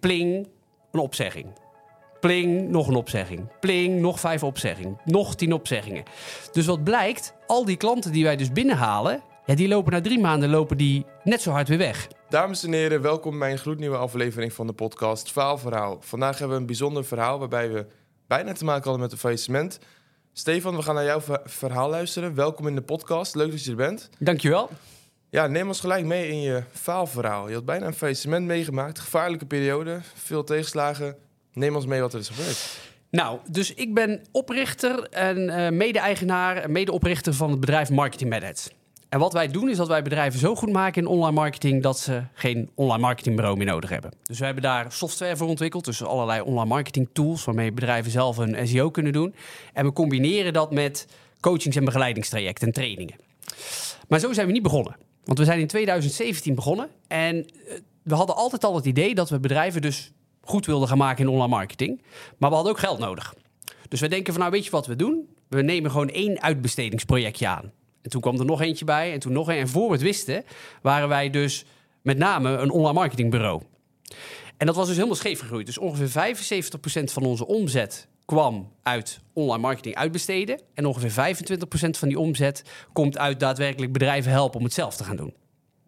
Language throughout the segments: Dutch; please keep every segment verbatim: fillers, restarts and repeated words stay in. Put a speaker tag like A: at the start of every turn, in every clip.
A: pling, een opzegging. Pling, nog een opzegging. Pling, nog vijf opzeggingen. Nog tien opzeggingen. Dus wat blijkt, al die klanten die wij dus binnenhalen, ja, die lopen na drie maanden lopen die net zo hard weer weg.
B: Dames en heren, welkom bij een gloednieuwe aflevering van de podcast Faalverhaal. Vandaag hebben we een bijzonder verhaal waarbij we bijna te maken hadden met een faillissement. Stefan, we gaan naar jouw verhaal luisteren. Welkom in de podcast, leuk dat je er bent.
A: Dankjewel.
B: Ja, neem ons gelijk mee in je faalverhaal. Je had bijna een faillissement meegemaakt, gevaarlijke periode, veel tegenslagen. Neem ons mee wat er is gebeurd.
A: Nou, dus ik ben oprichter en uh, mede-eigenaar en medeoprichter van het bedrijf Marketing Mad. En wat wij doen is dat wij bedrijven zo goed maken in online marketing dat ze geen online marketingbureau meer nodig hebben. Dus we hebben daar software voor ontwikkeld, dus allerlei online marketing tools waarmee bedrijven zelf een S E O kunnen doen. En we combineren dat met coachings- en begeleidingstrajecten en trainingen. Maar zo zijn we niet begonnen. Want we zijn in tweeduizend zeventien begonnen en we hadden altijd al het idee dat we bedrijven dus goed wilden gaan maken in online marketing. Maar we hadden ook geld nodig. Dus we denken van nou weet je wat we doen? We nemen gewoon één uitbestedingsprojectje aan. En toen kwam er nog eentje bij en toen nog een. En voor we het wisten waren wij dus met name een online marketingbureau. En dat was dus helemaal scheef gegroeid. Dus ongeveer vijfenzeventig procent van onze omzet kwam uit online marketing uitbesteden. En ongeveer vijfentwintig procent van die omzet komt uit daadwerkelijk bedrijven helpen om het zelf te gaan doen.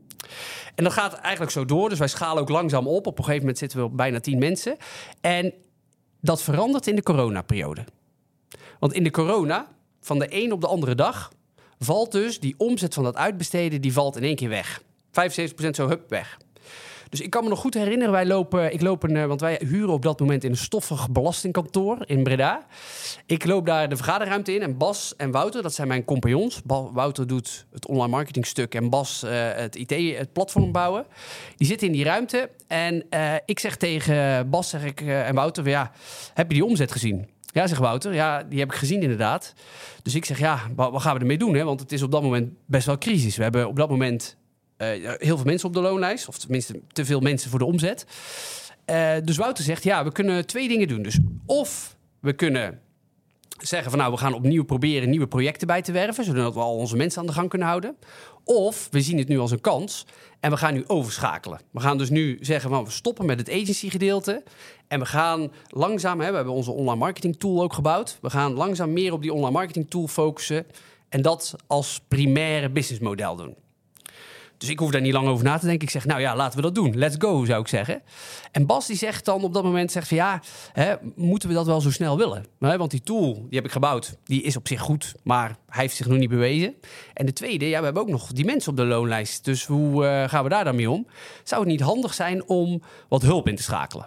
A: En dat gaat eigenlijk zo door. Dus wij schalen ook langzaam op. Op een gegeven moment zitten we op bijna tien mensen. En dat verandert in de coronaperiode. Want in de corona, van de een op de andere dag, valt dus die omzet van dat uitbesteden, die valt in één keer weg. vijfenzeventig procent zo hup weg. Dus ik kan me nog goed herinneren, wij lopen, ik loop een, want wij huren op dat moment in een stoffig belastingkantoor in Breda. Ik loop daar de vergaderruimte in en Bas en Wouter, dat zijn mijn compagnons. Ba- Wouter doet het online marketingstuk en Bas uh, het I T, het platform bouwen. Die zitten in die ruimte en uh, ik zeg tegen Bas zeg ik, uh, en Wouter, ja, heb je die omzet gezien? Ja, zegt Wouter, ja, die heb ik gezien inderdaad. Dus ik zeg, ja, wat gaan we ermee doen? Hè? Want het is op dat moment best wel crisis. We hebben op dat moment uh, heel veel mensen op de loonlijst. Of tenminste, te veel mensen voor de omzet. Uh, dus Wouter zegt, ja, we kunnen twee dingen doen. Dus of we kunnen zeggen van, nou, we gaan opnieuw proberen nieuwe projecten bij te werven, zodat we al onze mensen aan de gang kunnen houden. Of we zien het nu als een kans en we gaan nu overschakelen. We gaan dus nu zeggen van, we stoppen met het agency gedeelte. En we gaan langzaam, hè, we hebben onze online marketing tool ook gebouwd. We gaan langzaam meer op die online marketing tool focussen en dat als primaire businessmodel doen. Dus ik hoef daar niet lang over na te denken. Ik zeg, nou ja, laten we dat doen. Let's go, zou ik zeggen. En Bas die zegt dan op dat moment, zegt van ja, hè, moeten we dat wel zo snel willen? Want die tool, die heb ik gebouwd, die is op zich goed, maar hij heeft zich nog niet bewezen. En de tweede, ja, we hebben ook nog die mensen op de loonlijst. Dus hoe uh, gaan we daar dan mee om? Zou het niet handig zijn om wat hulp in te schakelen?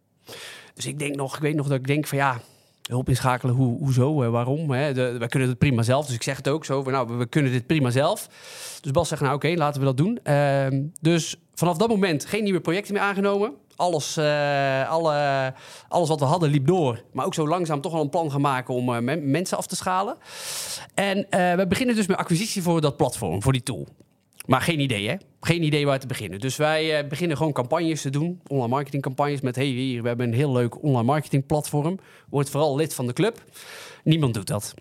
A: Dus ik denk nog, ik weet nog dat ik denk van ja, hulp inschakelen, hoe, hoezo, uh, waarom? Hè? De, wij kunnen het prima zelf, dus ik zeg het ook zo. Van, nou, we kunnen dit prima zelf. Dus Bas zegt, nou oké, okay, laten we dat doen. Uh, dus vanaf dat moment geen nieuwe projecten meer aangenomen. Alles, uh, alle, alles wat we hadden liep door. Maar ook zo langzaam toch wel een plan gaan maken om uh, men, mensen af te schalen. En uh, we beginnen dus met acquisitie voor dat platform, voor die tool. Maar geen idee, hè? Geen idee waar te beginnen. Dus wij uh, beginnen gewoon campagnes te doen. Online marketingcampagnes met, hey, hier, we hebben een heel leuk online marketing platform. Word vooral lid van de club. Niemand doet dat.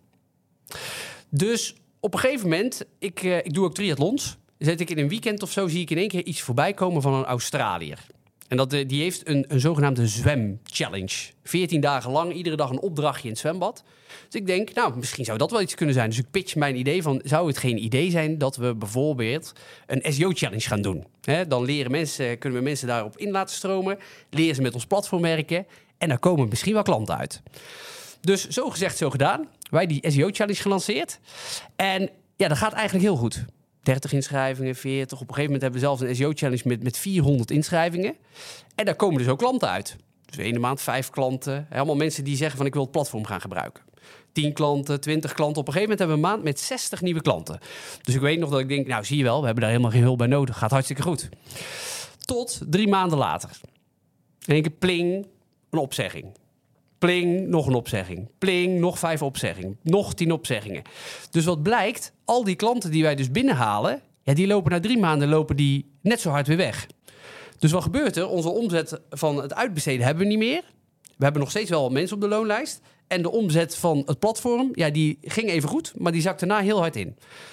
A: Dus op een gegeven moment, ik, uh, ik doe ook triathlons. Zet ik in een weekend of zo, zie ik in één keer iets voorbij komen van een Australiër. En dat, uh, die heeft een, een zogenaamde zwemchallenge. veertien dagen lang, iedere dag een opdrachtje in het zwembad. Dus ik denk, nou, misschien zou dat wel iets kunnen zijn. Dus ik pitch mijn idee van, zou het geen idee zijn dat we bijvoorbeeld een S E O-challenge gaan doen? He, dan leren mensen, kunnen we mensen daarop in laten stromen, leren ze met ons platform werken en daar komen misschien wel klanten uit. Dus zo gezegd, zo gedaan. Wij die S E O-challenge gelanceerd. En ja, dat gaat eigenlijk heel goed. dertig inschrijvingen, veertig. Op een gegeven moment hebben we zelfs een S E O-challenge met, met vierhonderd inschrijvingen. En daar komen dus ook klanten uit. Dus de ene maand vijf klanten. Helemaal mensen die zeggen van ik wil het platform gaan gebruiken. tien klanten, twintig klanten. Op een gegeven moment hebben we een maand met zestig nieuwe klanten. Dus ik weet nog dat ik denk, nou zie je wel, we hebben daar helemaal geen hulp bij nodig. Gaat hartstikke goed. Tot drie maanden later. In één keer pling, een opzegging. Pling, nog een opzegging. Pling, nog vijf opzeggingen. Nog tien opzeggingen. Dus wat blijkt, al die klanten die wij dus binnenhalen, ja, die lopen na drie maanden lopen die net zo hard weer weg. Dus wat gebeurt er? Onze omzet van het uitbesteden hebben we niet meer. We hebben nog steeds wel mensen op de loonlijst. En de omzet van het platform, ja, die ging even goed, maar die zakte daarna heel hard in.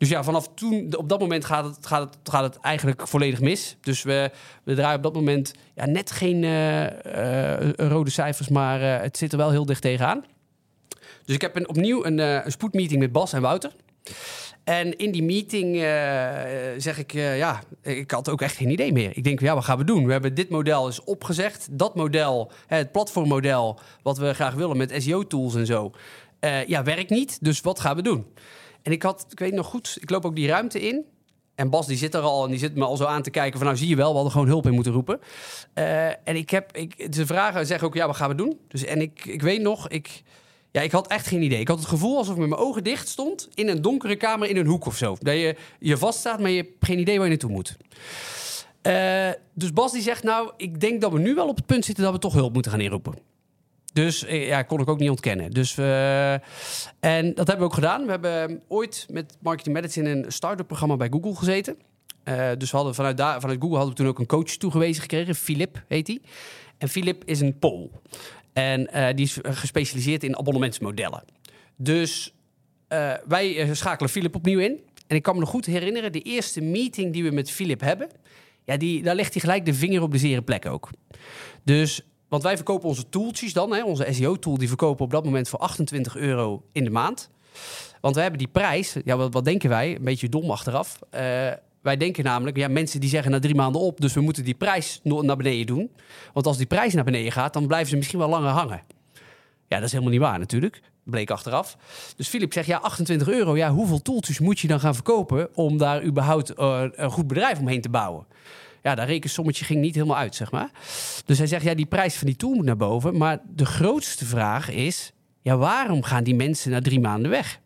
A: Dus ja, vanaf toen, op dat moment gaat het, gaat het, gaat het eigenlijk volledig mis. Dus we, we draaien op dat moment ja, net geen uh, uh, rode cijfers, maar uh, het zit er wel heel dicht tegenaan. Dus ik heb een, opnieuw een, uh, een spoedmeeting met Bas en Wouter. En in die meeting uh, zeg ik, uh, ja, ik had ook echt geen idee meer. Ik denk, ja, wat gaan we doen? We hebben dit model is opgezegd. Dat model, het platformmodel, wat we graag willen met S E O-tools en zo, uh, ja, werkt niet. Dus wat gaan we doen? En ik had, ik weet nog goed, ik loop ook die ruimte in. En Bas, die zit er al en die zit me al zo aan te kijken van, nou zie je wel, we hadden gewoon hulp in moeten roepen. Uh, en ik heb, ik, ze vragen, zeggen ook, ja, wat gaan we doen? Dus, en ik, ik weet nog, ik... Ja, ik had echt geen idee. Ik had het gevoel alsof ik met mijn ogen dicht stond in een donkere kamer in een hoek of zo. Dat je je vaststaat, maar je hebt geen idee waar je naartoe moet. Uh, dus Bas die zegt, nou, ik denk dat we nu wel op het punt zitten dat we toch hulp moeten gaan inroepen. Dus ja, kon ik ook niet ontkennen. Dus, uh, en dat hebben we ook gedaan. We hebben ooit met Marketing Matters in een start-up programma bij Google gezeten. Uh, dus we hadden vanuit, daar, vanuit Google hadden we toen ook een coach toegewezen gekregen. Philip heet hij. En Philip is een Pool. En uh, die is gespecialiseerd in abonnementsmodellen. Dus uh, wij uh, schakelen Philip opnieuw in. En ik kan me nog goed herinneren, de eerste meeting die we met Philip hebben, ja, die, daar legt hij gelijk de vinger op de zere plek ook. Dus, want wij verkopen onze tooltjes dan, hè, onze S E O-tool, die verkopen we op dat moment voor achtentwintig euro in de maand. Want we hebben die prijs, ja, wat, wat denken wij? Een beetje dom achteraf. Uh, Wij denken namelijk, ja, mensen die zeggen na drie maanden op, dus we moeten die prijs naar beneden doen. Want als die prijs naar beneden gaat, dan blijven ze misschien wel langer hangen. Ja, dat is helemaal niet waar natuurlijk. Bleek achteraf. Dus Philip zegt, ja, achtentwintig euro, ja, hoeveel tooltjes moet je dan gaan verkopen om daar überhaupt uh, een goed bedrijf omheen te bouwen? Ja, dat rekensommetje ging niet helemaal uit, zeg maar. Dus hij zegt, ja, die prijs van die tool moet naar boven. Maar de grootste vraag is, ja, waarom gaan die mensen na drie maanden weg?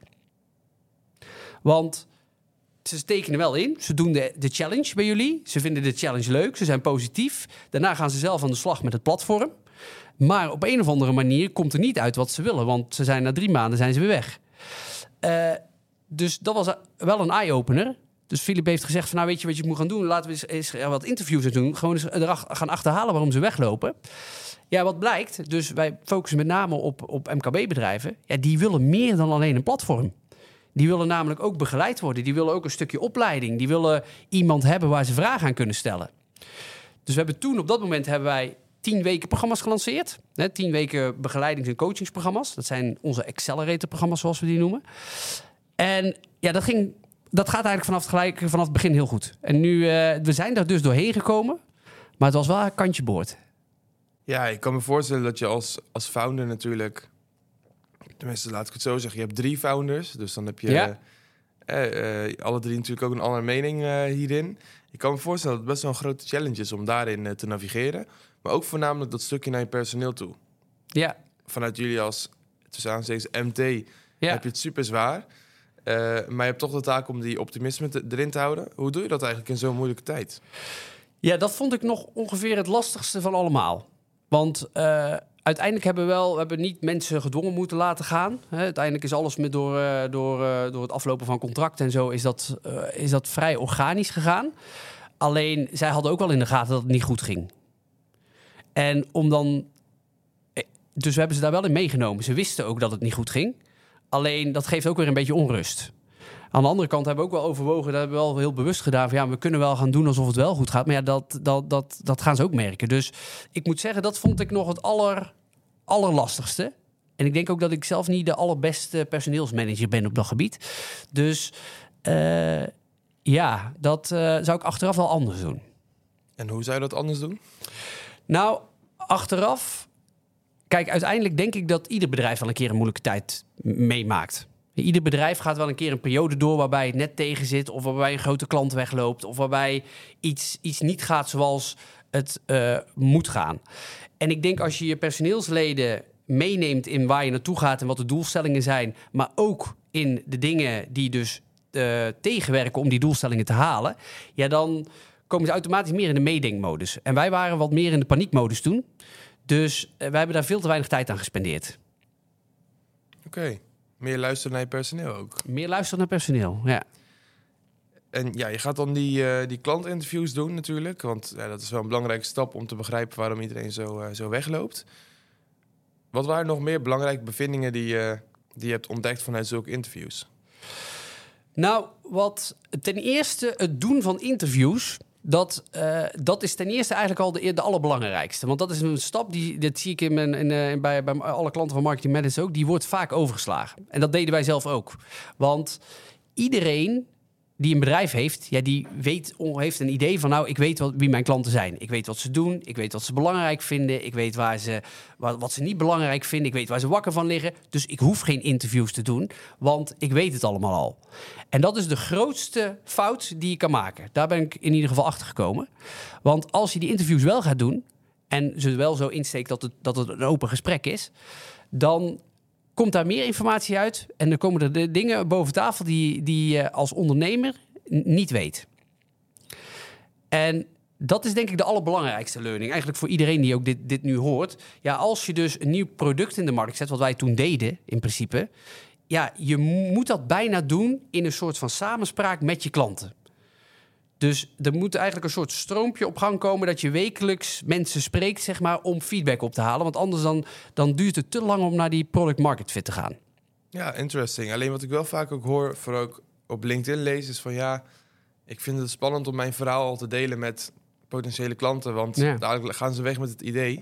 A: Want ze tekenen wel in. Ze doen de, de challenge bij jullie. Ze vinden de challenge leuk. Ze zijn positief. Daarna gaan ze zelf aan de slag met het platform. Maar op een of andere manier komt er niet uit wat ze willen. Want ze zijn na drie maanden zijn ze weer weg. Uh, dus dat was wel een eye-opener. Dus Philip heeft gezegd van, nou, weet je wat je moet gaan doen? Laten we eens, eens wat interviews doen. Gewoon eens erach, gaan achterhalen waarom ze weglopen. Ja, wat blijkt? Dus wij focussen met name op, op M K B-bedrijven. Ja, die willen meer dan alleen een platform. Die willen namelijk ook begeleid worden. Die willen ook een stukje opleiding. Die willen iemand hebben waar ze vragen aan kunnen stellen. Dus we hebben toen, op dat moment, hebben wij tien weken programma's gelanceerd. Hè, tien weken begeleidings- en coachingsprogramma's. Dat zijn onze accelerator-programma's, zoals we die noemen. En ja, dat, ging, dat gaat eigenlijk vanaf het, gelijk, vanaf het begin heel goed. En nu, uh, we zijn daar dus doorheen gekomen. Maar het was wel een kantje boord.
B: Ja, ik kan me voorstellen dat je als, als founder natuurlijk... Tenminste, laat ik het zo zeggen. Je hebt drie founders, dus dan heb je ja. uh, uh, alle drie natuurlijk ook een andere mening uh, hierin. Ik kan me voorstellen dat het best wel een grote challenge is om daarin uh, te navigeren. Maar ook voornamelijk dat stukje naar je personeel toe.
A: Ja.
B: Vanuit jullie als, tussen aanstekens, M T, ja. heb je het super zwaar. Uh, maar je hebt toch de taak om die optimisme te, erin te houden. Hoe doe je dat eigenlijk in zo'n moeilijke tijd?
A: Ja, dat vond ik nog ongeveer het lastigste van allemaal. Want... Uh, Uiteindelijk hebben we wel, we hebben niet mensen gedwongen moeten laten gaan. He, uiteindelijk is alles met door, uh, door, uh, door het aflopen van contracten en zo is dat, uh, is dat vrij organisch gegaan. Alleen, zij hadden ook wel in de gaten dat het niet goed ging. En om dan... Dus we hebben ze daar wel in meegenomen. Ze wisten ook dat het niet goed ging. Alleen, dat geeft ook weer een beetje onrust. Aan de andere kant hebben we ook wel overwogen, dat hebben we wel heel bewust gedaan, van ja, we kunnen wel gaan doen alsof het wel goed gaat. Maar ja, dat, dat, dat, dat gaan ze ook merken. Dus ik moet zeggen, dat vond ik nog het aller, allerlastigste. En ik denk ook dat ik zelf niet de allerbeste personeelsmanager ben op dat gebied. Dus uh, ja, dat uh, zou ik achteraf wel anders doen.
B: En hoe zou je dat anders doen?
A: Nou, achteraf... Kijk, uiteindelijk denk ik dat ieder bedrijf wel een keer een moeilijke tijd meemaakt. Ieder bedrijf gaat wel een keer een periode door waarbij het net tegen zit, of waarbij een grote klant wegloopt, of waarbij iets, iets niet gaat zoals het uh, moet gaan. En ik denk als je je personeelsleden meeneemt in waar je naartoe gaat en wat de doelstellingen zijn, maar ook in de dingen die dus uh, tegenwerken om die doelstellingen te halen, ja, dan komen ze automatisch meer in de meedenkmodus. En wij waren wat meer in de paniekmodus toen. Dus uh, wij hebben daar veel te weinig tijd aan gespendeerd.
B: Oké. Okay. Meer luisteren naar je personeel ook.
A: Meer luisteren naar personeel, ja.
B: En ja, je gaat dan die, uh, die klantinterviews doen natuurlijk. Want ja, dat is wel een belangrijke stap om te begrijpen waarom iedereen zo, uh, zo wegloopt. Wat waren nog meer belangrijke bevindingen die, uh, die je hebt ontdekt vanuit zulke interviews?
A: Nou, wat ten eerste het doen van interviews... Dat, uh, dat is ten eerste eigenlijk al de, de allerbelangrijkste. Want dat is een stap, die, dat zie ik in mijn, in, uh, bij, bij alle klanten van Marketing Madness ook... die wordt vaak overgeslagen. En dat deden wij zelf ook. Want iedereen die een bedrijf heeft... Ja, die weet, heeft een idee van... nou, ik weet wat, wie mijn klanten zijn. Ik weet wat ze doen. Ik weet wat ze belangrijk vinden. Ik weet waar ze, wat, wat ze niet belangrijk vinden. Ik weet waar ze wakker van liggen. Dus ik hoef geen interviews te doen. Want ik weet het allemaal al. En dat is de grootste fout die je kan maken. Daar ben ik in ieder geval achter gekomen. Want als je die interviews wel gaat doen... en ze wel zo insteekt dat het, dat het een open gesprek is... dan komt daar meer informatie uit... en dan komen er de dingen boven tafel die, die je als ondernemer n- niet weet. En dat is denk ik de allerbelangrijkste learning. Eigenlijk voor iedereen die ook dit, dit nu hoort. Ja, als je dus een nieuw product in de markt zet... wat wij toen deden in principe... ja, je moet dat bijna doen in een soort van samenspraak met je klanten. Dus er moet eigenlijk een soort stroompje op gang komen... dat je wekelijks mensen spreekt, zeg maar, om feedback op te halen. Want anders dan, dan duurt het te lang om naar die product market fit te gaan.
B: Ja, interesting. Alleen wat ik wel vaak ook hoor, vooral ook op LinkedIn lees... is van ja, ik vind het spannend om mijn verhaal al te delen met potentiële klanten... want ja. dadelijk gaan ze weg met het idee.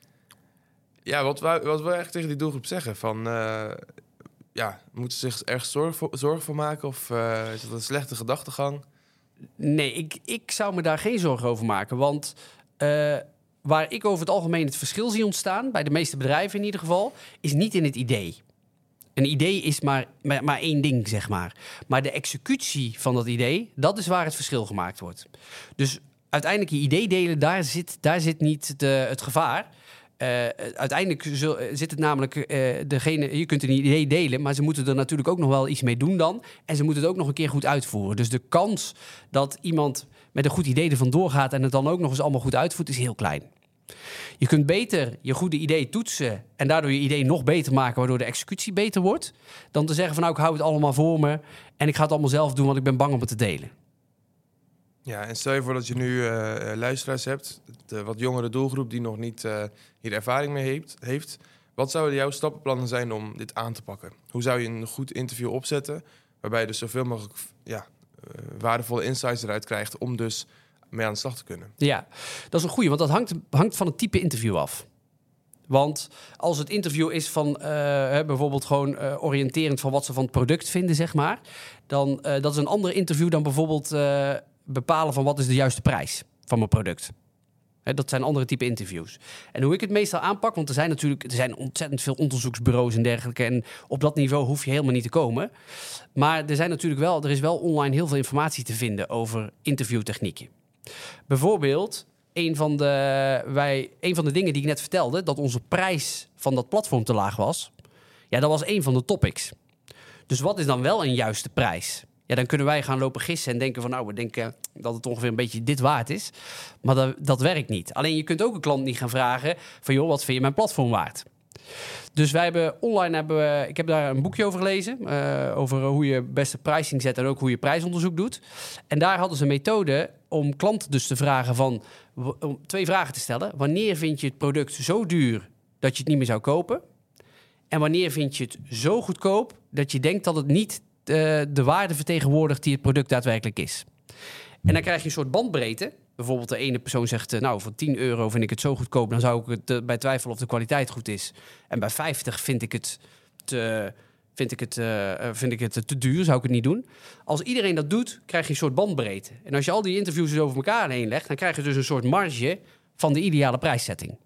B: Ja, wat wil, wat wil je eigenlijk tegen die doelgroep zeggen? Van... Uh, Ja, moeten ze zich ergens zorgen voor, zorgen voor maken? Of uh, is dat een slechte gedachtegang?
A: Nee, ik, ik zou me daar geen zorgen over maken. Want uh, waar ik over het algemeen het verschil zie ontstaan... bij de meeste bedrijven in ieder geval... is niet in het idee. Een idee is maar, maar, maar één ding, zeg maar. Maar de executie van dat idee... dat is waar het verschil gemaakt wordt. Dus uiteindelijk je idee delen... daar zit, daar zit niet de, het gevaar... Uh, uiteindelijk zul, zit het namelijk, uh, degene, je kunt een idee delen, maar ze moeten er natuurlijk ook nog wel iets mee doen dan. En ze moeten het ook nog een keer goed uitvoeren. Dus de kans dat iemand met een goed idee er vandoor gaat en het dan ook nog eens allemaal goed uitvoert, is heel klein. Je kunt beter je goede idee toetsen en daardoor je idee nog beter maken, waardoor de executie beter wordt, dan te zeggen van nou, ik hou het allemaal voor me en ik ga het allemaal zelf doen, want ik ben bang om het te delen.
B: Ja, en stel je voor dat je nu uh, luisteraars hebt, de wat jongere doelgroep die nog niet uh, hier ervaring mee heeft, heeft. Wat zouden jouw stappenplannen zijn om dit aan te pakken? Hoe zou je een goed interview opzetten, waarbij je dus zoveel mogelijk ja, uh, waardevolle insights eruit krijgt om dus mee aan de slag te kunnen? Ja,
A: dat is een goeie, want dat hangt, hangt van het type interview af. Want als het interview is van uh, bijvoorbeeld gewoon uh, oriënterend van wat ze van het product vinden, zeg maar, dan uh, dat is een ander interview dan bijvoorbeeld uh, bepalen van wat is de juiste prijs van mijn product. He, dat zijn andere type interviews. En hoe ik het meestal aanpak, want er zijn natuurlijk er zijn ontzettend veel onderzoeksbureaus en dergelijke, en op dat niveau hoef je helemaal niet te komen. Maar er zijn natuurlijk wel, er is wel online heel veel informatie te vinden over interviewtechnieken. Bijvoorbeeld, een van de, wij, een van de dingen die ik net vertelde, dat onze prijs van dat platform te laag was, ja, dat was een van de topics. Dus wat is dan wel een juiste prijs? Ja, dan kunnen wij gaan lopen gissen en denken van nou, we denken dat het ongeveer een beetje dit waard is. Maar dat, dat werkt niet. Alleen je kunt ook een klant niet gaan vragen van joh, wat vind je mijn platform waard? Dus wij hebben online, hebben we, ik heb daar een boekje over gelezen, uh, over hoe je beste pricing zet en ook hoe je prijsonderzoek doet. En daar hadden ze een methode om klanten dus te vragen van, om twee vragen te stellen. Wanneer vind je het product zo duur dat je het niet meer zou kopen? En wanneer vind je het zo goedkoop dat je denkt dat het niet uh, de waarde vertegenwoordigt die het product daadwerkelijk is? En dan krijg je een soort bandbreedte. Bijvoorbeeld de ene persoon zegt, uh, nou, voor tien euro vind ik het zo goedkoop, dan zou ik het uh, bij twijfel of de kwaliteit goed is. En bij vijftig vind ik het te, vind ik het, uh, vind ik het te duur, zou ik het niet doen. Als iedereen dat doet, krijg je een soort bandbreedte. En als je al die interviews dus over elkaar heen legt, dan krijg je dus een soort marge van de ideale prijszetting.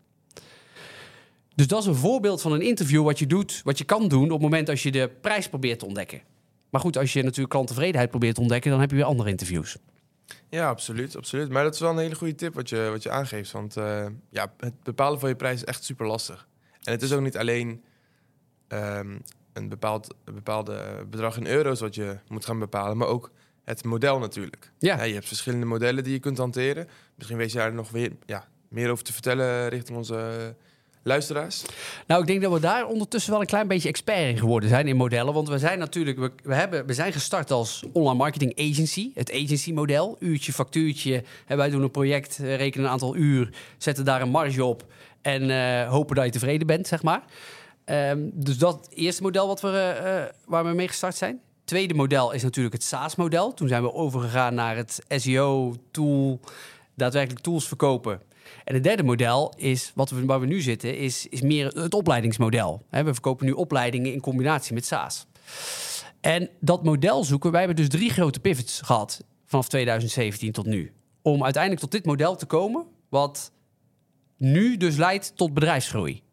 A: Dus dat is een voorbeeld van een interview wat je doet, wat je kan doen op het moment als je de prijs probeert te ontdekken. Maar goed, als je natuurlijk klanttevredenheid probeert te ontdekken, dan heb je weer andere interviews.
B: Ja, absoluut, absoluut. Maar dat is wel een hele goede tip wat je, wat je aangeeft. Want uh, ja, het bepalen van je prijs is echt super lastig. En het is ook niet alleen um, een bepaald een bepaalde bedrag in euro's wat je moet gaan bepalen, maar ook het model natuurlijk.
A: Ja.
B: Ja, je hebt verschillende modellen die je kunt hanteren. Misschien weet je daar nog weer ja, meer over te vertellen richting onze luisteraars.
A: Nou, ik denk dat we daar ondertussen wel een klein beetje expert in geworden zijn in modellen. Want we zijn natuurlijk, we, we, hebben, we zijn gestart als online marketing agency. Het agency model, uurtje, factuurtje. En wij doen een project, rekenen een aantal uur, zetten daar een marge op en uh, hopen dat je tevreden bent, zeg maar. Um, dus dat eerste model wat we, uh, waar we mee gestart zijn. tweede model is natuurlijk het SaaS-model. Toen zijn we overgegaan naar het S E O-tool, daadwerkelijk tools verkopen. En het derde model is, wat we, waar we nu zitten, is, is meer het opleidingsmodel. He, we verkopen nu opleidingen in combinatie met SaaS. En dat model zoeken, wij hebben dus drie grote pivots gehad vanaf tweeduizend zeventien tot nu. Om uiteindelijk tot dit model te komen, wat nu dus leidt tot bedrijfsgroei.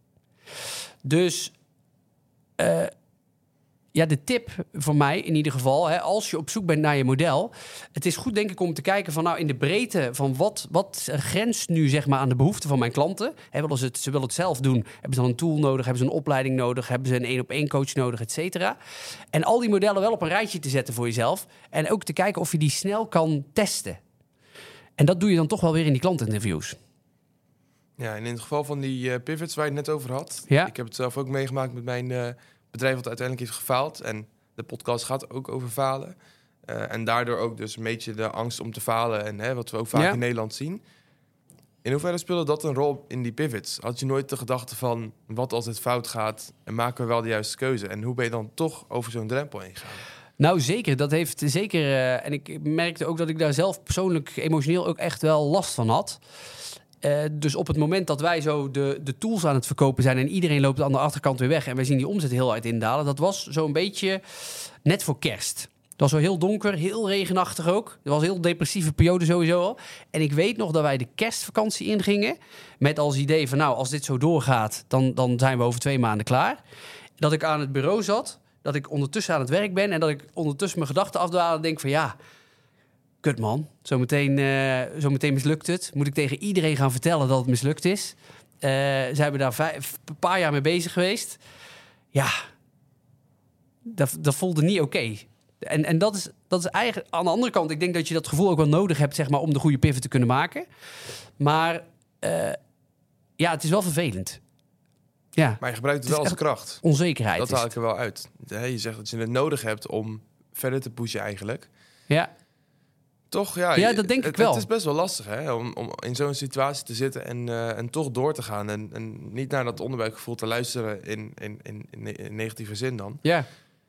A: Dus uh, ja, de tip voor mij in ieder geval, hè, als je op zoek bent naar je model, het is goed denk ik om te kijken van nou in de breedte van wat, wat grenst nu zeg maar aan de behoeften van mijn klanten. Hè, willen ze, het, ze willen het zelf doen, hebben ze dan een tool nodig, hebben ze een opleiding nodig, hebben ze een één-op-één coach nodig, et cetera. En al die modellen wel op een rijtje te zetten voor jezelf en ook te kijken of je die snel kan testen. En dat doe je dan toch wel weer in die klantinterviews.
B: Ja, en in het geval van die uh, pivots waar je het net over had,
A: ja.
B: ik heb het zelf ook meegemaakt met mijn uh, bedrijf wat uiteindelijk heeft gefaald. En de podcast gaat ook over falen. Uh, en daardoor ook dus een beetje de angst om te falen en hè, wat we ook vaak ja. in Nederland zien. In hoeverre speelde dat een rol in die pivots? Had je nooit de gedachte van wat als het fout gaat en maken we wel de juiste keuze? En hoe ben je dan toch over zo'n drempel heen gegaan?
A: Nou, zeker. Dat heeft zeker... Uh, en ik merkte ook dat ik daar zelf persoonlijk emotioneel ook echt wel last van had. Uh, dus op het moment dat wij zo de, de tools aan het verkopen zijn en iedereen loopt aan de achterkant weer weg en wij zien die omzet heel hard indalen, dat was zo'n beetje net voor kerst. Het was zo heel donker, heel regenachtig ook. Het was een heel depressieve periode sowieso al. En ik weet nog dat wij de kerstvakantie ingingen met als idee van nou, als dit zo doorgaat, dan, dan zijn we over twee maanden klaar. Dat ik aan het bureau zat, dat ik ondertussen aan het werk ben en dat ik ondertussen mijn gedachten afdwaal en denk van ja, kut man, zometeen, uh, zometeen mislukt het. Moet ik tegen iedereen gaan vertellen dat het mislukt is? Uh, ze hebben daar vijf, een paar jaar mee bezig geweest. Ja, dat, dat voelde niet oké. Okay. En, en dat is, dat is eigenlijk... Aan de andere kant, ik denk dat je dat gevoel ook wel nodig hebt, zeg maar, om de goede pivot te kunnen maken. Maar uh, ja, het is wel vervelend. Ja.
B: Maar je gebruikt het, het wel als kracht.
A: Onzekerheid.
B: Dat haal ik er wel uit. Je zegt dat je het nodig hebt om verder te pushen eigenlijk.
A: Ja.
B: Toch, ja.
A: Ja, dat denk
B: het,
A: ik wel.
B: Het is best wel lastig, hè, om, om in zo'n situatie te zitten en, uh, en toch door te gaan. En, en niet naar dat onderbuikgevoel te luisteren in, in, in, in negatieve zin dan.
A: Ja.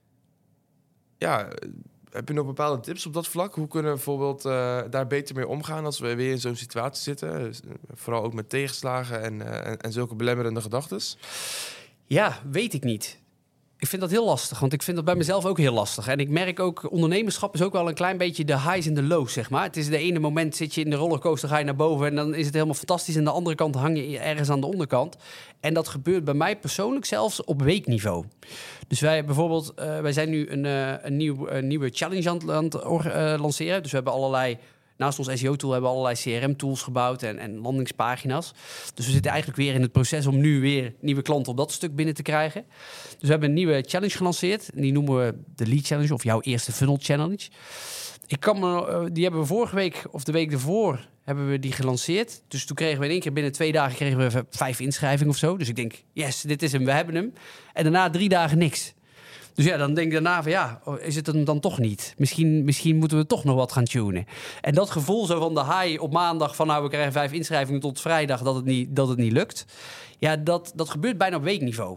B: Ja, heb je nog bepaalde tips op dat vlak? Hoe kunnen we bijvoorbeeld uh, daar beter mee omgaan als we weer in zo'n situatie zitten? Dus, uh, vooral ook met tegenslagen en, uh, en, en zulke belemmerende gedachten?
A: Ja, weet ik niet. Ik vind dat heel lastig, want ik vind dat bij mezelf ook heel lastig. En ik merk ook, ondernemerschap is ook wel een klein beetje de highs en de lows, zeg maar. Het is de ene moment zit je in de rollercoaster, ga je naar boven en dan is het helemaal fantastisch. En de andere kant hang je ergens aan de onderkant. En dat gebeurt bij mij persoonlijk zelfs op weekniveau. Dus wij bijvoorbeeld, uh, wij zijn nu een, uh, een, nieuw, een nieuwe challenge aan het uh, lanceren. Dus we hebben allerlei... Naast ons S E O-tool hebben we allerlei C R M-tools gebouwd en, en landingspagina's. Dus we zitten eigenlijk weer in het proces om nu weer nieuwe klanten op dat stuk binnen te krijgen. Dus we hebben een nieuwe challenge gelanceerd. Die noemen we de Lead Challenge of jouw eerste funnel challenge. Ik kan me, uh, die hebben we vorige week of de week ervoor hebben we die gelanceerd. Dus toen kregen we in één keer binnen twee dagen kregen we vijf inschrijvingen of zo. Dus ik denk, yes, dit is hem, we hebben hem. En daarna drie dagen niks. Dus ja, dan denk ik daarna van ja, is het hem dan toch niet? Misschien, misschien moeten we toch nog wat gaan tunen. En dat gevoel zo van de high op maandag van nou, we krijgen vijf inschrijvingen tot vrijdag dat het niet, dat het niet lukt. Ja, dat, dat gebeurt bijna op weekniveau.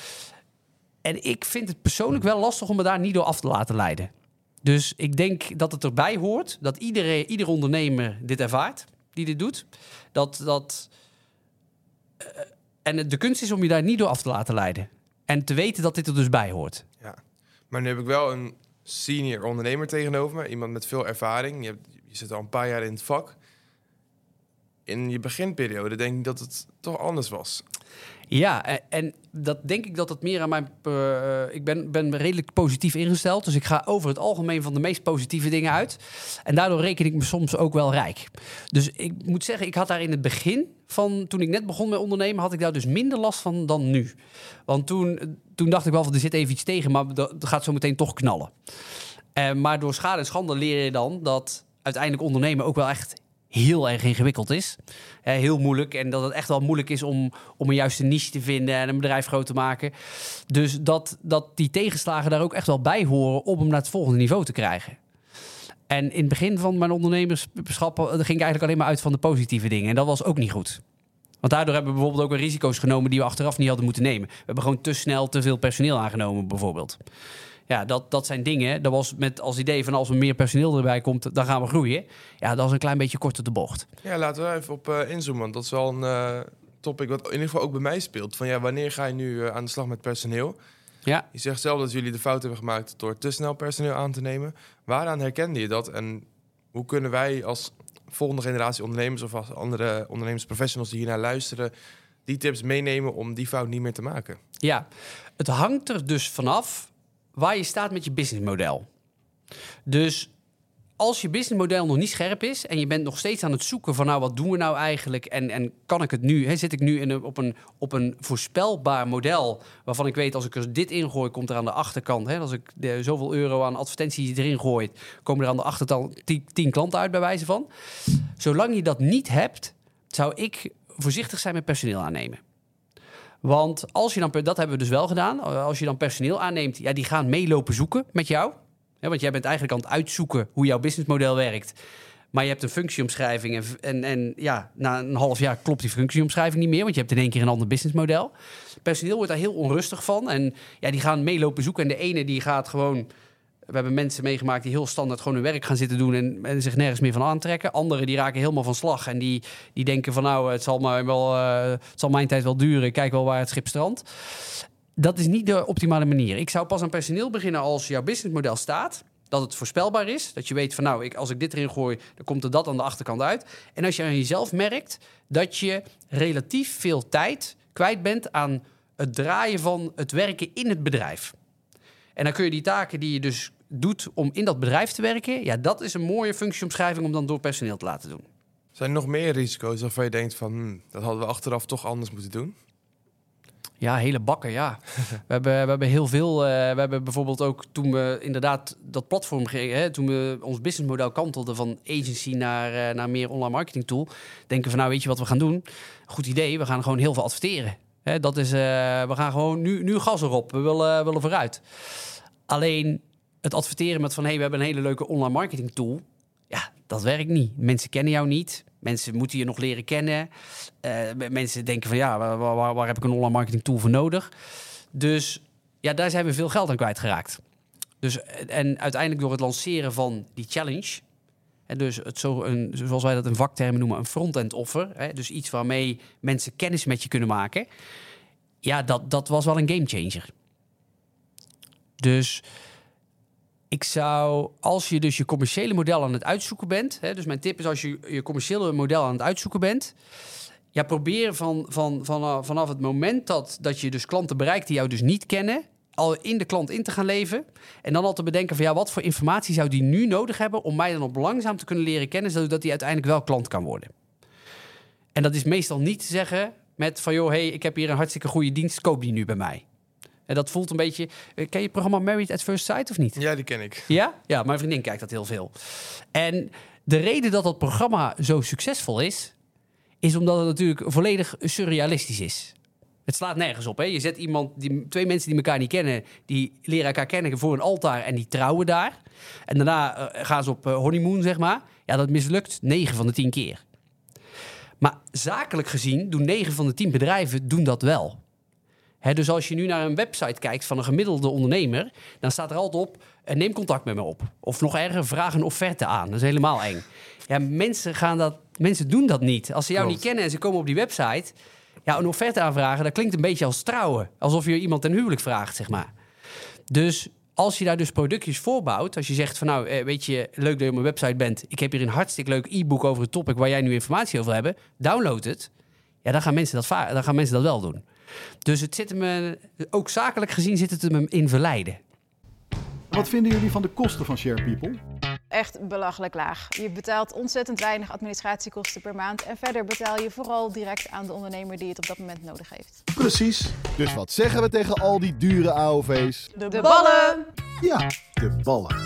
A: En ik vind het persoonlijk wel lastig om me daar niet door af te laten leiden. Dus ik denk dat het erbij hoort dat iedereen, ieder ondernemer dit ervaart, die dit doet. Dat, dat, uh, en de kunst is om je daar niet door af te laten leiden. En te weten dat dit er dus bij hoort.
B: Ja, maar nu heb ik wel een senior ondernemer tegenover me. Iemand met veel ervaring. Je, hebt, je zit al een paar jaar in het vak. In je beginperiode denk ik dat het toch anders was.
A: Ja, en, en dat denk ik dat het meer aan mijn... Uh, ik ben, ben redelijk positief ingesteld. Dus ik ga over het algemeen van de meest positieve dingen uit. En daardoor reken ik me soms ook wel rijk. Dus ik moet zeggen, ik had daar in het begin van... Toen ik net begon met ondernemen, had ik daar dus minder last van dan nu. Want toen, toen dacht ik wel van, er zit even iets tegen, maar dat gaat zo meteen toch knallen. Uh, maar door schade en schande leer je dan dat uiteindelijk ondernemen ook wel echt... heel erg ingewikkeld is. Uh, heel moeilijk. En dat het echt wel moeilijk is om, om een juiste niche te vinden en een bedrijf groot te maken. Dus dat, dat die tegenslagen daar ook echt wel bij horen om hem naar het volgende niveau te krijgen. En in het begin van mijn ondernemerschap ging ik eigenlijk alleen maar uit van de positieve dingen. En dat was ook niet goed. Want daardoor hebben we bijvoorbeeld ook weer risico's genomen die we achteraf niet hadden moeten nemen. We hebben gewoon te snel te veel personeel aangenomen bijvoorbeeld. Ja, dat, dat zijn dingen. Dat was met als idee van als er meer personeel erbij komt, dan gaan we groeien. Ja, dat is een klein beetje kort op de bocht.
B: Ja, laten we even op uh, inzoomen. Want dat is wel een uh, topic wat in ieder geval ook bij mij speelt. Van ja, wanneer ga je nu uh, aan de slag met personeel?
A: Ja.
B: Je zegt zelf dat jullie de fout hebben gemaakt door te snel personeel aan te nemen. Waaraan herkende je dat? En hoe kunnen wij als volgende generatie ondernemers of als andere ondernemersprofessionals die hiernaar luisteren, die tips meenemen om die fout niet meer te maken?
A: Ja, het hangt er dus vanaf waar je staat met je businessmodel. Dus als je businessmodel nog niet scherp is en je bent nog steeds aan het zoeken van nou, wat doen we nou eigenlijk en, en kan ik het nu, hè, zit ik nu in een, op, een, op een voorspelbaar model waarvan ik weet als ik er dit ingooi, komt er aan de achterkant, hè, als ik de, zoveel euro aan advertenties erin gooi, komen er aan de achterkant tien, tien klanten uit bij wijze van. Zolang je dat niet hebt, zou ik voorzichtig zijn met personeel aannemen. Want als je dan, dat hebben we dus wel gedaan, als je dan personeel aanneemt, ja, die gaan meelopen zoeken met jou. Ja, want jij bent eigenlijk aan het uitzoeken hoe jouw businessmodel werkt. Maar je hebt een functieomschrijving en, en, en ja, na een half jaar klopt die functieomschrijving niet meer, want je hebt in één keer een ander businessmodel. Personeel wordt daar heel onrustig van en ja, die gaan meelopen zoeken. En de ene die gaat gewoon, we hebben mensen meegemaakt die heel standaard gewoon hun werk gaan zitten doen en, en zich nergens meer van aantrekken. Anderen die raken helemaal van slag en die, die denken van nou, het zal, maar wel, uh, het zal mijn tijd wel duren, kijk wel waar het schip strandt. Dat is niet de optimale manier. Ik zou pas aan personeel beginnen als jouw businessmodel staat, dat het voorspelbaar is, dat je weet van nou, ik, als ik dit erin gooi, dan komt er dat aan de achterkant uit. En als je aan jezelf merkt dat je relatief veel tijd kwijt bent aan het draaien van het werken in het bedrijf. En dan kun je die taken die je dus doet om in dat bedrijf te werken, ja, dat is een mooie functieomschrijving om dan door personeel te laten doen.
B: Zijn er nog meer risico's waarvan je denkt van, hm, dat hadden we achteraf toch anders moeten doen?
A: Ja, hele bakken, ja. we, hebben, we hebben heel veel. Uh, we hebben bijvoorbeeld ook toen we inderdaad dat platform gingen, hè, toen we ons businessmodel kantelden van agency naar, uh, naar meer online marketing tool, denken van nou, weet je wat we gaan doen? Goed idee, we gaan gewoon heel veel adverteren. Hè, dat is, uh, we gaan gewoon nu, nu gas erop. We willen, uh, willen vooruit. Alleen het adverteren met van hé, hey, we hebben een hele leuke online marketing tool. Ja, dat werkt niet. Mensen kennen jou niet. Mensen moeten je nog leren kennen. Uh, mensen denken van ja, waar, waar, waar heb ik een online marketing tool voor nodig? Dus ja, daar zijn we veel geld aan kwijtgeraakt. Dus, en uiteindelijk door het lanceren van die challenge, en dus het zo een, zoals wij dat in vaktermen noemen, een front-end offer. Hè, dus iets waarmee mensen kennis met je kunnen maken. Ja, dat, dat was wel een gamechanger. Dus ik zou, als je dus je commerciële model aan het uitzoeken bent, hè, dus mijn tip is als je je commerciële model aan het uitzoeken bent, ja, probeer van, van, van, vanaf het moment dat, dat je dus klanten bereikt die jou dus niet kennen, al in de klant in te gaan leven. En dan al te bedenken van ja, wat voor informatie zou die nu nodig hebben om mij dan op langzaam te kunnen leren kennen, zodat die uiteindelijk wel klant kan worden. En dat is meestal niet te zeggen met van joh, hey, ik heb hier een hartstikke goede dienst, koop die nu bij mij. En dat voelt een beetje. Ken je het programma Married at First Sight of niet?
B: Ja, die ken ik.
A: Ja? Ja, mijn vriendin kijkt dat heel veel. En de reden dat dat programma zo succesvol is, is omdat het natuurlijk volledig surrealistisch is. Het slaat nergens op. Hè? Je zet iemand, die, twee mensen die elkaar niet kennen, die leren elkaar kennen voor een altaar en die trouwen daar. En daarna uh, gaan ze op uh, honeymoon, zeg maar. Ja, dat mislukt negen van de tien keer. Maar zakelijk gezien doen negen van de tien bedrijven doen dat wel. He, dus als je nu naar een website kijkt van een gemiddelde ondernemer, dan staat er altijd op, uh, neem contact met me op. Of nog erger, vraag een offerte aan. Dat is helemaal eng. Ja, mensen, gaan dat, mensen doen dat niet. Als ze jou Klopt. niet kennen en ze komen op die website, ja, een offerte aanvragen, dat klinkt een beetje als trouwen. Alsof je iemand ten huwelijk vraagt, zeg maar. Dus als je daar dus productjes voor bouwt, als je zegt van nou, uh, weet je, leuk dat je op mijn website bent. Ik heb hier een hartstikke leuk e-book over het topic waar jij nu informatie over hebt. Download het. Ja, dan gaan mensen dat, va- dan gaan mensen dat wel doen. Dus het zit hem, ook zakelijk gezien zit het hem in verleiden.
C: Wat vinden jullie van de kosten van SharePeople?
D: Echt belachelijk laag. Je betaalt ontzettend weinig administratiekosten per maand. En verder betaal je vooral direct aan de ondernemer die het op dat moment nodig heeft.
C: Precies. Dus wat zeggen we tegen al die dure A O V's?
D: De, de ballen!
C: Ja, de ballen.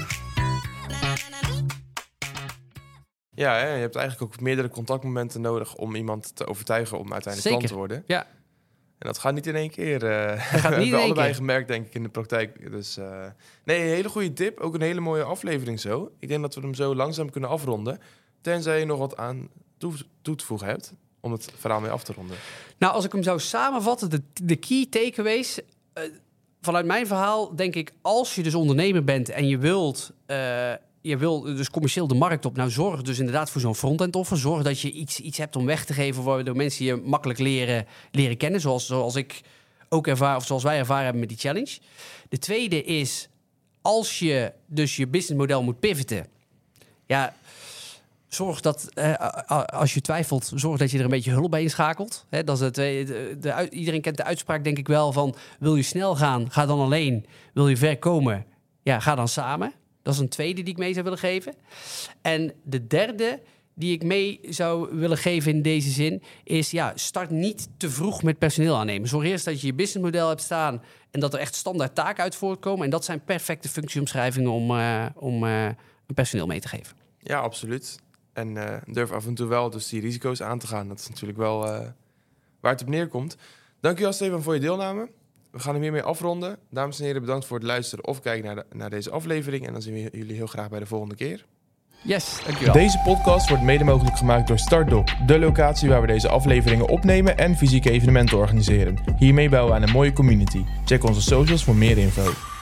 B: Ja, hè, je hebt eigenlijk ook meerdere contactmomenten nodig om iemand te overtuigen om uiteindelijk
A: Zeker.
B: klant te worden.
A: Ja.
B: En dat gaat niet in één keer. Uh,
A: Dat gaat niet
B: hebben
A: in
B: we
A: één
B: allebei
A: keer.
B: gemerkt, denk ik, in de praktijk. Dus uh, nee, een hele goede tip. Ook een hele mooie aflevering zo. Ik denk dat we hem zo langzaam kunnen afronden. Tenzij je nog wat aan toe, toe te voegen hebt om het verhaal mee af te ronden.
A: Nou, als ik hem zou samenvatten, de, de key takeaways. Uh, vanuit mijn verhaal denk ik, als je dus ondernemer bent en je wilt, uh, je wil dus commercieel de markt op, nou zorg dus inderdaad voor zo'n front-end offer. Zorg dat je iets, iets hebt om weg te geven waardoor mensen je makkelijk leren, leren kennen, zoals, zoals ik ook ervaar, of zoals wij ervaren hebben met die challenge. De tweede is, als je dus je businessmodel moet pivoten, ja, zorg dat, uh, als je twijfelt, zorg dat je er een beetje hulp bij inschakelt. Hè, dat is het, de, de, de, iedereen kent de uitspraak, denk ik wel, van wil je snel gaan, ga dan alleen. Wil je ver komen, ja, ga dan samen. Dat is een tweede die ik mee zou willen geven. En de derde die ik mee zou willen geven in deze zin is, ja, start niet te vroeg met personeel aannemen. Zorg eerst dat je je businessmodel hebt staan en dat er echt standaard taken uit voortkomen. En dat zijn perfecte functieomschrijvingen om, uh, om uh, een personeel mee te geven.
B: Ja, absoluut. En uh, durf af en toe wel dus die risico's aan te gaan. Dat is natuurlijk wel uh, waar het op neerkomt. Dankjewel, Stefan, voor je deelname. We gaan hem hiermee afronden. Dames en heren, bedankt voor het luisteren of kijken naar, de, naar deze aflevering. En dan zien we jullie heel graag bij de volgende keer.
A: Yes, dankjewel.
B: Deze podcast wordt mede mogelijk gemaakt door Startdoc, de locatie waar we deze afleveringen opnemen en fysieke evenementen organiseren. Hiermee bouwen we aan een mooie community. Check onze socials voor meer info.